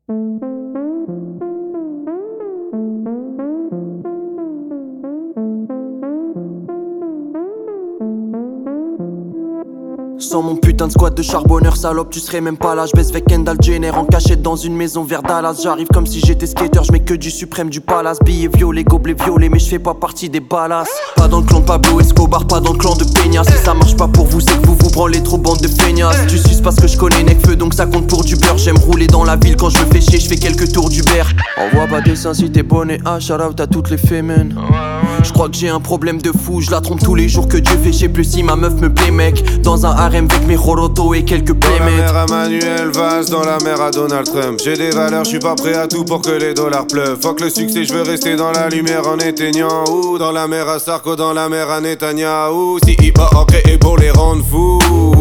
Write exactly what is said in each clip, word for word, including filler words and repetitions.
Sans mon putain de squat de charbonneur salope, tu serais même pas là. J'baisse avec Kendall Jenner en cachette dans une maison vers Dallas. J'arrive comme si j'étais skater, j'mets que du suprême du palace. Billets violets, gobelets violets, mais j'fais pas partie des balas. Pas dans le clan de Pablo Escobar, pas dans le clan de Peña. Si ça marche pas pour vous, c'est que vous vous branlez trop bande de feignasses. Tu suces parce que je connais Necfeu, donc ça compte pour du beurre. J'aime rouler dans la ville quand je me fais chier, j'fais quelques tours d'Uber. Envoie pas des seins si t'es bonne et ah, shout out à toutes les fémènes. Je crois que j'ai un problème de fou, je la trompe tous les jours que Dieu fait. Je sais plus si ma meuf me plaît mec. Dans un harem avec mes Roroto et quelques playmates. Dans la mer à Manuel Valls, dans la mer à Donald Trump. J'ai des valeurs, je suis pas prêt à tout pour que les dollars pleuvent. Fuck le succès, je veux rester dans la lumière en éteignant. Ou dans la mer à Sarko, dans la mer à Netanyahu. Si hip hop créé pour les rendre fous.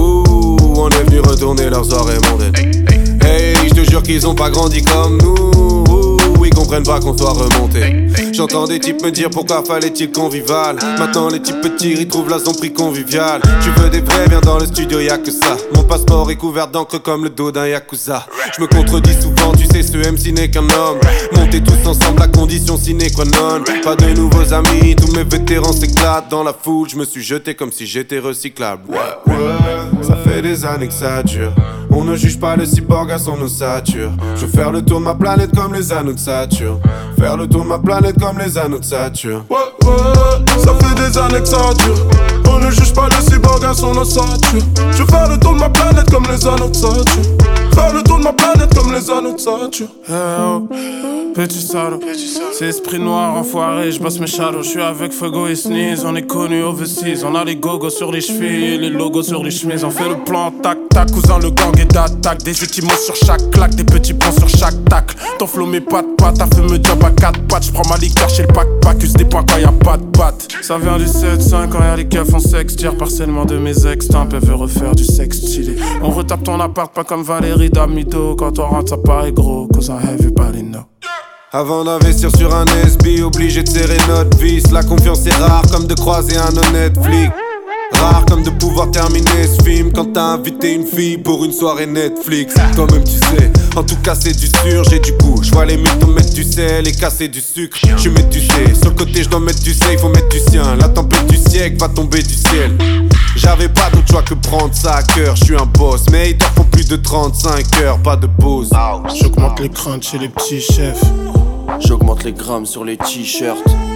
On est venu retourner leurs soirées mondaines. Hey, je te jure qu'ils ont pas grandi comme nous. Ils comprennent pas qu'on soit remonté. J'entends des types me dire pourquoi fallait-il convivial. Maintenant les types petits ils trouvent la zone prix convivial. Tu veux des vrais, viens dans le studio, y'a que ça. Mon passeport est couvert d'encre comme le dos d'un yakuza. Je me contredis souvent, tu sais ce M C n'est qu'un homme. Montez tous ensemble, la condition sine qua non. Pas de nouveaux amis, tous mes vétérans s'éclatent. Dans la foule, je me suis jeté comme si j'étais recyclable. Ouais, ouais, ça fait des années que ça dure. On ne juge pas le cyborg à son ossature. Je veux faire le tour de ma planète comme les anneaux de Saturne. Faire le tour de ma planète comme les anneaux de Saturne. Ouais, ouais, ça fait des années que ça dure. On ne juge pas le cyborg à son ossature. Je veux faire le tour de ma planète comme les anneaux de Saturne. Faire le tour de ma planète comme les anneaux de Saturne. Hey oh, petit salaud, c'est esprit noir enfoiré, je bosse mes shadows. Je suis avec Fuego et Sneeze, on est connus overseas. On a les gogos sur les chevilles et les logos sur les chemises. On fait le plan, tac tac, cousin le gang est d'attaque. Des petits mots sur chaque claque, des petits points sur chaque tacle. Ton flow mes pattes pattes, t'as fait me job à quatre pattes. J'prends ma liqueur chez le pack pack, use des points quand y'a pas de pattes. Ça vient du sept cinq quand y'a les keufs en sexe. Tire partiellement de mes ex, t'as un peu veut refaire du sexe stylé. On retape ton appart pas comme Valérie D'Amido. Quand on rentre ça paraît gros, cause I everybody know. Avant d'investir sur un S B, obligé de serrer notre vis. La confiance est rare comme de croiser un honnête flic. Rare comme de pouvoir terminer ce film quand t'as invité une fille pour une soirée Netflix. Toi-même tu sais, en tout cas c'est du sûr, j'ai du goût. J'vois les mythos mettre du sel et casser du sucre. J'suis médusé, sur le côté j'dois mettre du sel, faut mettre du sien. La tempête du siècle va tomber du ciel. J'avais pas d'autre choix que prendre ça à cœur. J'suis un boss, mais ils t'en font plus de trente-cinq heures, pas de pause. J'augmente les craintes chez les petits chefs. J'augmente les grammes sur les t-shirts.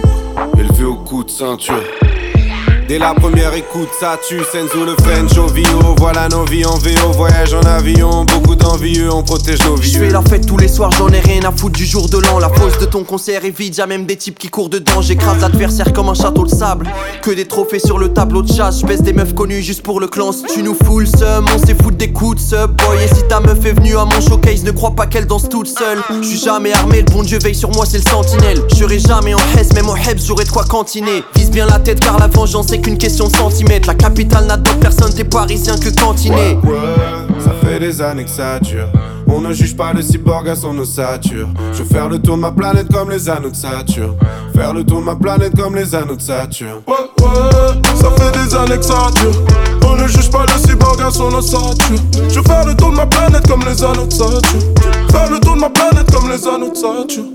Élevé au coup de ceinture. Dès la première écoute, ça tue. Senzu le French au Vio. Voilà nos vies en V O, voyage en avion. Beaucoup d'envieux, on protège nos vieux. J'fais la fête tous les soirs, j'en ai rien à foutre du jour de l'an. La pause de ton concert est vide, y'a même des types qui courent dedans. J'écrase l'adversaire comme un château de sable. Que des trophées sur le tableau de chasse. J'baisse des meufs connues juste pour le clan. Si tu nous fous le seum, on s'est foutre des coups de sub boy. Et si ta meuf est venue à mon showcase, ne crois pas qu'elle danse toute seule. J'suis jamais armé, le bon Dieu veille sur moi, c'est le sentinelle. J'serai jamais en Hesse, même en Hebs, j'aurai de quoi cantiner. Vise bien la tête car la vengeance c'est qu'une question de centimètres. La capitale n'a d'autre personne, t'es parisien que cantiné. Ouais, ouais, ça fait des années que ça dure. On ne juge pas le cyborg à son ossature. Je veux faire le tour de ma planète comme les anneaux de Saturne. Faire le tour de ma planète comme les anneaux de Saturne. Ouais, ouais, ça fait des années que ça dure. On ne juge pas le cyborg à son ossature. Je veux faire le tour de ma planète comme les anneaux de Saturne. Faire le tour de ma planète comme les anneaux de Saturne.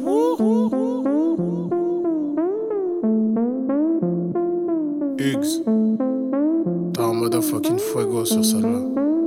Hugs, t'as un motherfucking fuego sur celle-là.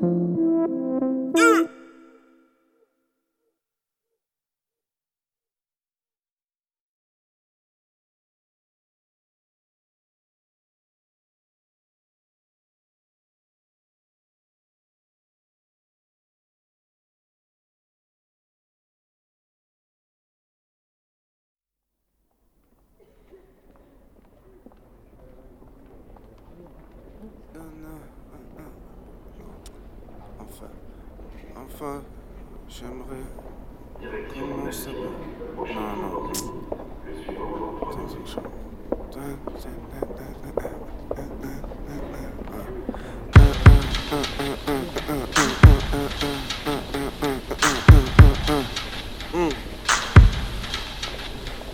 Enfin, j'aimerais commencer. Non, non.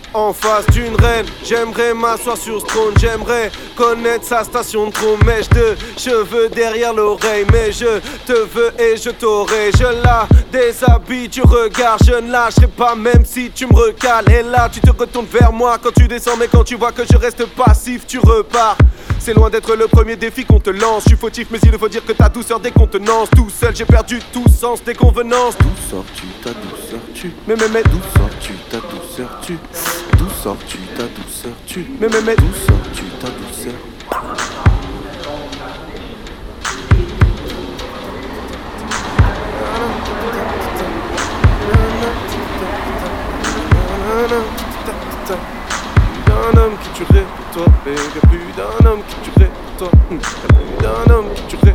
en face d'une reine. J'aimerais m'asseoir sur ce trône, j'aimerais connaître sa station de trône. Mèche de cheveux derrière l'oreille, mais je te veux et je t'aurai. Je la déshabille, tu regardes, je ne lâcherai pas même si tu me recales. Et là tu te retournes vers moi quand tu descends, mais quand tu vois que je reste passif, tu repars. C'est loin d'être le premier défi qu'on te lance. Je suis fautif, mais il faut dire que ta douceur décontenance. Tout seul, j'ai perdu tout sens des convenances. D'où sors-tu ta douceur tu? Mais mais mais D'où sors-tu ta douceur tu? D'où sors-tu ta douceur tu? Mais mais mais D'où sors-tu ta douceur? D'un homme qui tuerait pour toi, y'a plus d'un homme qui tuerait pour toi, y'a plus d'un homme qui tuerait.